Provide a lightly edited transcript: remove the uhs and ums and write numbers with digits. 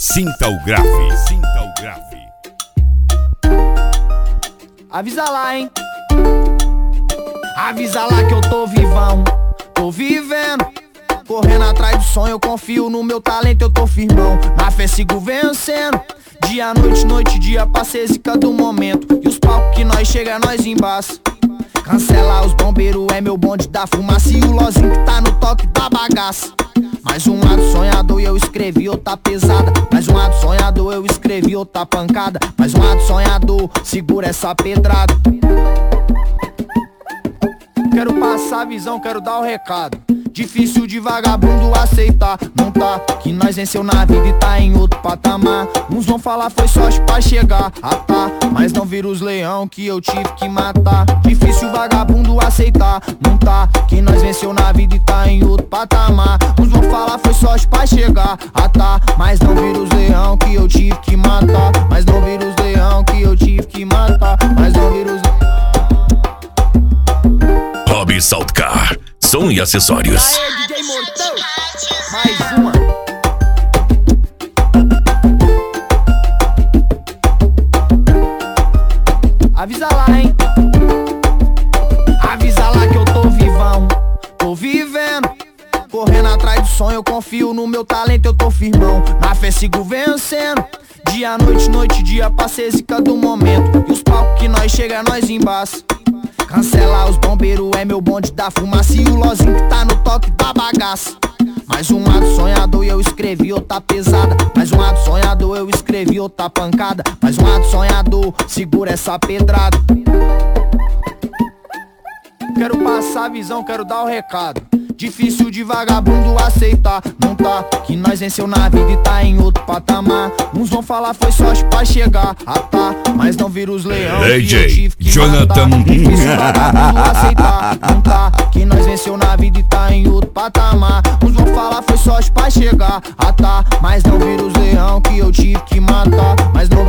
Sinta o grave, sinta o grave. Avisa lá, hein? Avisa lá que eu tô vivão, tô vivendo, correndo atrás do sonho, eu confio no meu talento, eu tô firmão. Na fé sigo vencendo, dia, noite, noite, dia, pra ser zica do momento. E os palcos que nós chega, nós embaça. Cancela os bombeiros, é meu bonde da fumaça. E o lozinho que tá no toque da bagaça. Mais um lado sonhador e eu escrevi outra pesada. Mais um lado sonhador, eu escrevi outra pancada. Mais um lado sonhador, segura essa pedrada. Quero passar a visão, quero dar o recado. Difícil de vagabundo aceitar, não tá? Que nós venceu na vida e tá em outro patamar. Uns vão falar foi sorte pra chegar, ah tá. Mas não vira os leão que eu tive que matar. Difícil vagabundo aceitar, não tá? Que nós venceu na vida e tá em outro patamar. Uns vão falar foi sorte pra chegar, ah tá. Mas não vira os leão que eu tive que matar. Mas não vira os leão que eu tive que matar. Mas não vira os Hobby Saltcar, som e acessórios. Aê, DJ Mortão, mais uma. Avisa lá, hein? Avisa lá que eu tô vivão, tô vivendo, correndo atrás do sonho, eu confio no meu talento, eu tô firmão. Na fé sigo vencendo, dia, noite, noite, dia, pra ser zica do momento. E os palcos que nós chega, nós embaça. Cancela os bombeiros, é meu bonde da fumaça. E o lozinho que tá no toque da bagaça. Mais um lado sonhador e eu escrevi outra pesada. Mais um lado sonhador, eu escrevi outra pancada. Mais um lado sonhador, segura essa pedrada. Quero passar a visão, quero dar o recado. Difícil de vagabundo aceitar, não tá? Que nós venceu na vida e tá em outro patamar. Uns vão falar foi sorte pra chegar, ah tá. Mas não vira os leão que eu tive que Jonathan. matar. Difícil vagabundo aceitar, não tá? Que nós venceu na vida e tá em outro patamar. Uns vão falar foi sorte pra chegar, ah tá. Mas não vira os leão que eu tive que matar. Mas não